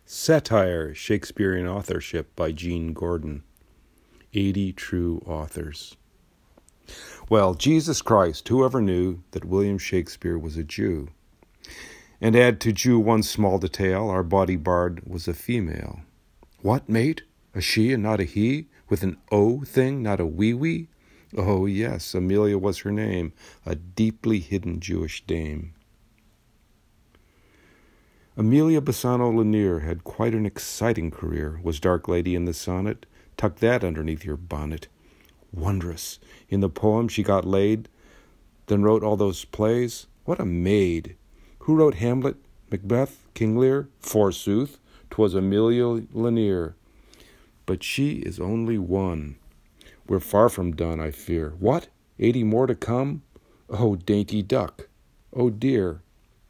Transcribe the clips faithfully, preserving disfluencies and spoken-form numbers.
Satire, Shakespearean Authorship by Jean Gordon. eighty True Authors. Well, Jesus Christ, whoever knew that William Shakespeare was a Jew? And add to Jew one small detail, our body bard was a female. What, mate? A she and not a he? With an O thing, not a wee-wee? Oh, yes, Amelia was her name, a deeply hidden Jewish dame. Amelia Bassano Lanier had quite an exciting career, was Dark Lady in the sonnet. Tuck that underneath your bonnet. Wondrous. In the poem she got laid, then wrote all those plays. What a maid. Who wrote Hamlet, Macbeth, King Lear? Forsooth, 'twas Amelia Lanier. But she is only one. We're far from done, I fear. What? Eighty more to come? Oh, dainty duck. Oh, dear.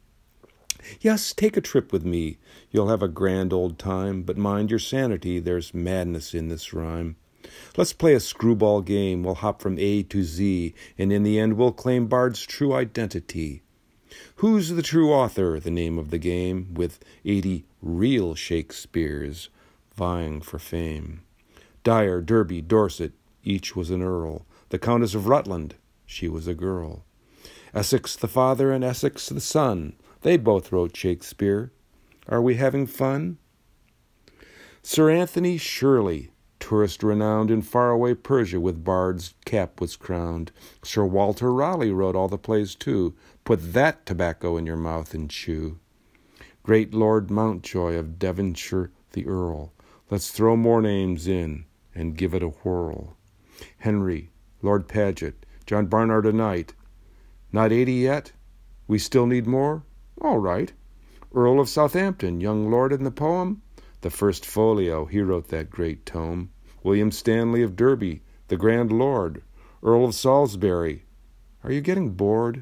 Yes, take a trip with me. You'll have a grand old time, but mind your sanity, there's madness in this rhyme. Let's play a screwball game. We'll hop from A to Z, and in the end we'll claim Bard's true identity. Who's the true author, the name of the game, with eighty real Shakespeares vying for fame? Dyer, Derby, Dorset, each was an earl. The Countess of Rutland, she was a girl. Essex the father and Essex the son, they both wrote Shakespeare. Are we having fun? Sir Anthony Shirley, tourist renowned in faraway Persia, with Bard's cap was crowned. Sir Walter Raleigh wrote all the plays too. Put that tobacco in your mouth and chew. Great Lord Mountjoy of Devonshire the Earl. Let's throw more names in and give it a whirl. Henry, Lord Paget, John Barnard a Knight. Not eighty yet? We still need more? All right. Earl of Southampton, young lord in the poem? The first folio, he wrote that great tome. William Stanley of Derby, the Grand Lord. Earl of Salisbury. Are you getting bored?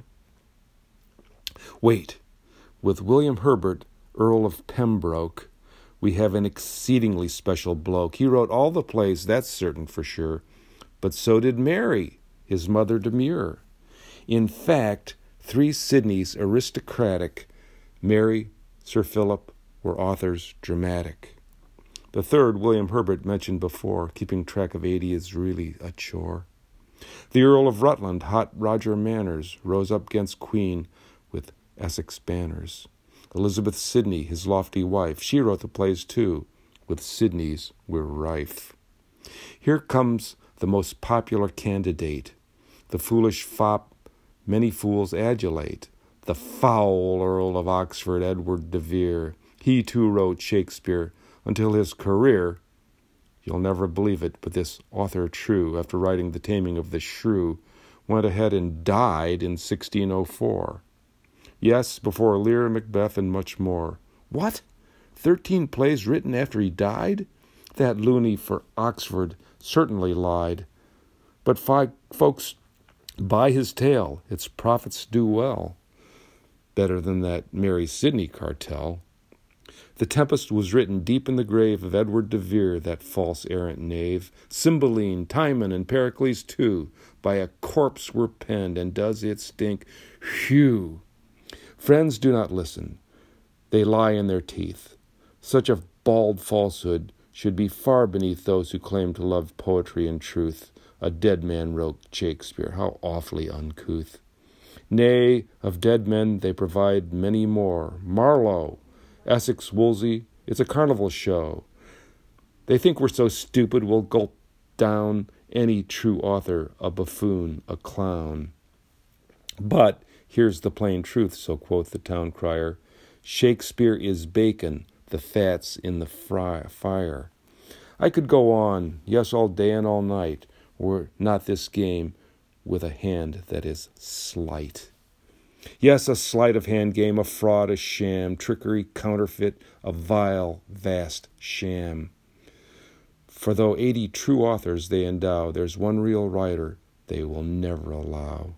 Wait. With William Herbert, Earl of Pembroke, we have an exceedingly special bloke. He wrote all the plays, that's certain for sure. But so did Mary, his mother demure. In fact, three Sidneys aristocratic, Mary, Sir Philip, were authors dramatic. The third, William Herbert, mentioned before, keeping track of eighty is really a chore. The Earl of Rutland, hot Roger Manners, rose up against Queen with Essex banners. Elizabeth Sidney, his lofty wife, she wrote the plays too. With Sidneys we're rife. Here comes the most popular candidate, the foolish fop many fools adulate, the foul Earl of Oxford, Edward de Vere. He too wrote Shakespeare until his career, you'll never believe it, but this author true, after writing The Taming of the Shrew, went ahead and died in sixteen oh four. Yes, before Lear, Macbeth, and much more. What? Thirteen plays written after he died? That loony for Oxford certainly lied. But five folks buy his tale, its profits do well. Better than that Mary Sidney cartel. The Tempest was written deep in the grave of Edward de Vere, that false errant knave. Cymbeline, Timon, and Pericles too, by a corpse were penned, and does it stink? Phew! Friends, do not listen. They lie in their teeth. Such a bald falsehood should be far beneath those who claim to love poetry and truth. A dead man wrote Shakespeare. How awfully uncouth. Nay, of dead men they provide many more. Marlowe, Essex, Wolsey, it's a carnival show. They think we're so stupid we'll gulp down any true author, a buffoon, a clown. But here's the plain truth, so quoth the town crier. Shakespeare is bacon, the fat's in the fry- fire. I could go on, yes, all day and all night, were not this game with a hand that is sleight. Yes, a sleight of hand game, a fraud, a sham, trickery, counterfeit, a vile, vast sham. For though eighty true authors they endow, there's one real writer they will never allow.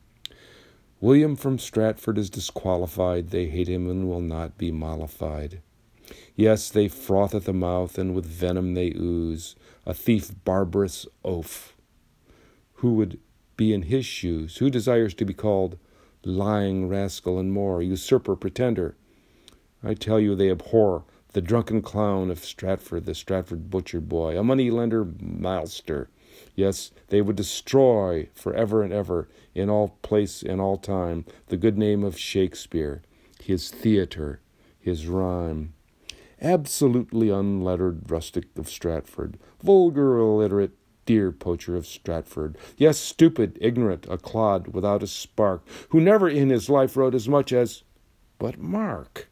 William from Stratford is disqualified, they hate him and will not be mollified. Yes, they froth at the mouth, and with venom they ooze, a thief, barbarous oaf. Who would be in his shoes? Who desires to be called lying rascal and more, usurper, pretender? I tell you they abhor the drunken clown of Stratford, the Stratford butcher boy, a moneylender milester. Yes, they would destroy forever and ever, in all place and all time, the good name of Shakespeare, his theatre, his rhyme. Absolutely unlettered rustic of Stratford, vulgar, illiterate, deer poacher of Stratford. Yes, stupid, ignorant, a clod without a spark, who never in his life wrote as much as, but mark,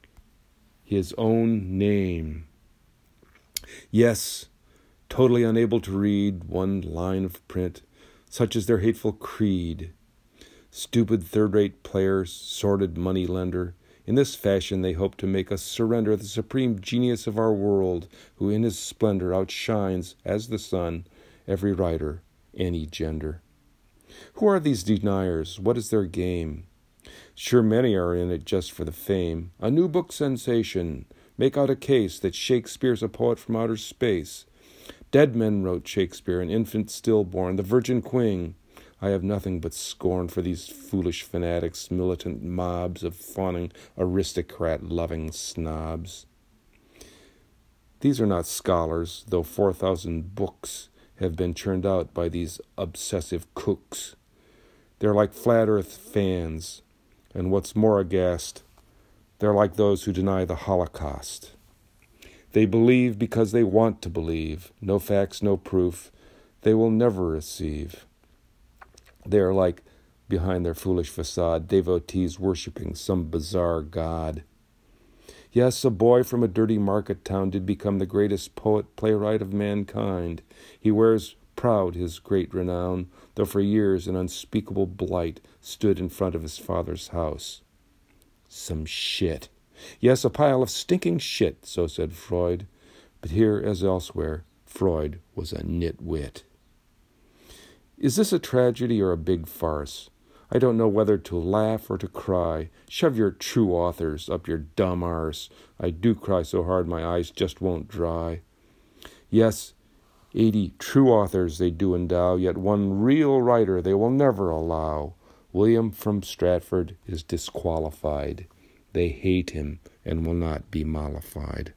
his own name. Yes, totally unable to read one line of print, such is their hateful creed. Stupid third-rate players, sordid money-lender, in this fashion they hope to make us surrender the supreme genius of our world, who in his splendor outshines, as the sun, every writer, any gender. Who are these deniers? What is their game? Sure, many are in it just for the fame. A new book sensation. Make out a case that Shakespeare's a poet from outer space. Dead men wrote Shakespeare, an infant stillborn, the virgin queen. I have nothing but scorn for these foolish fanatics, militant mobs of fawning, aristocrat-loving snobs. These are not scholars, though four thousand books have been churned out by these obsessive cooks. They're like flat earth fans, and what's more aghast, they're like those who deny the Holocaust. They believe because they want to believe. No facts, no proof. They will never receive. They are like, behind their foolish facade, devotees worshipping some bizarre god. Yes, a boy from a dirty market town did become the greatest poet, playwright of mankind. He wears proud his great renown, though for years an unspeakable blight stood in front of his father's house. Some shit. Yes, a pile of stinking shit, so said Freud. But here, as elsewhere, Freud was a nitwit. Is this a tragedy or a big farce? I don't know whether to laugh or to cry. Shove your true authors up your dumb arse. I do cry so hard my eyes just won't dry. Yes, eighty true authors they do endow, yet one real writer they will never allow. William from Stratford is disqualified. They hate him and will not be mollified.